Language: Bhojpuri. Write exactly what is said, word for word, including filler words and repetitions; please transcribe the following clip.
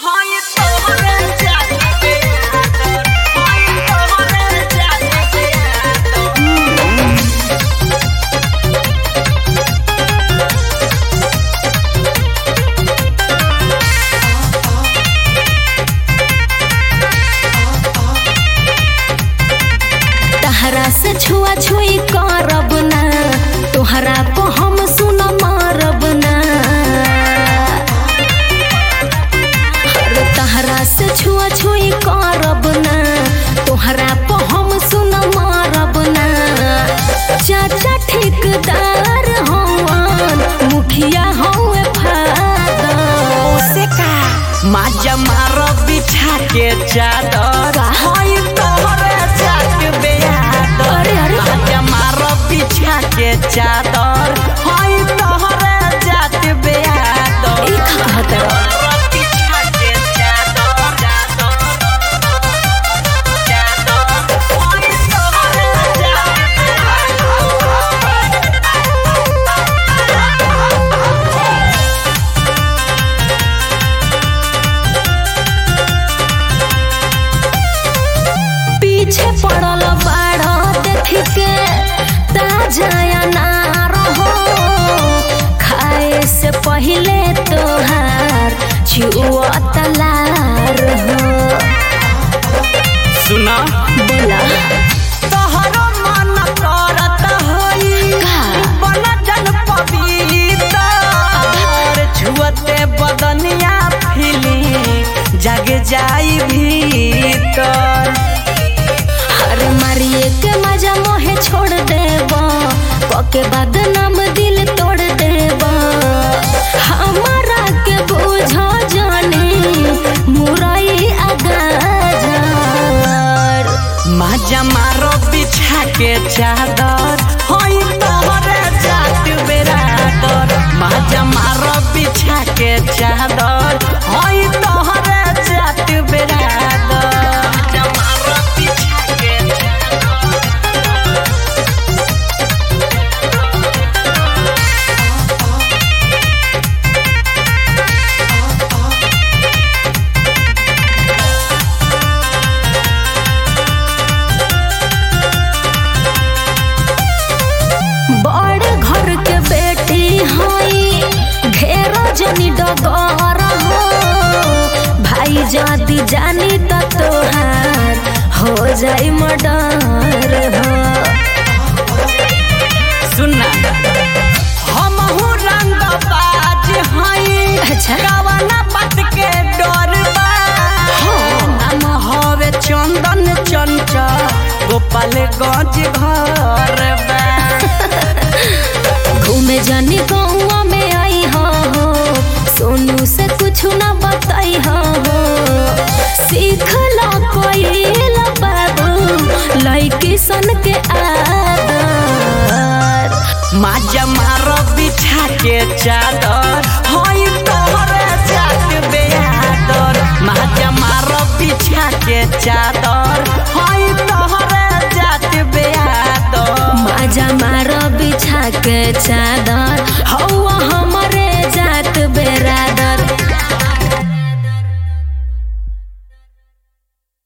से छुआ छुई करब ना तोहरा को हम सुन मारब ना तहरा से छुआ छुई करब ना तोहरा को हम सुन मारब ना। चाचा ठेकेदार हवन मुखिया हवे फादर से का माजा मारब बिछा के चादर होई तोहरे जात बेयादर। माजा मारब बिछा के चादर होई तोहरे जात बेयादर। ई कहत पीछे पड़ल बाड़ा देख के ताजा ना रहो खाए से पहले तोहार छुआ तलार हो। सुना बोला तोहरो मन करत होई बन जन पवित्र छुअते बदनिया फिली जग जाई भीतर। अरे मारिए के मजा मोहे छोड़ देबा पके बाद नाम दिल तोड़ देबा। हमारा के बुझा जानी मुरई अगाजार। माजा मारो बिछा के चादर होई तोहरे जात बेरादर। माजा मारो बिछा के चादर होई तोहरे जात बेरादर। माजा मारो बिछा के बड़ घर के बेटी हई घेरा जनी डगर हो। भाई जाती जानी त तोहार हो जाई मर्डर हो। सुनना हमहू रंगबाज हई अच्छा कवना बात के डर बा। नाम हवे चंदन चंचल गोपालगंज घर बा। घूमे जानी गौवा में आई हो सोनू से कुछ ना बताई हो। सीख लो कोई बाबू लड़की सन के आदर। माजा मारो बिछा के चादर होई तोहरे जात बेयादर। माजा मारो बिछा के चादर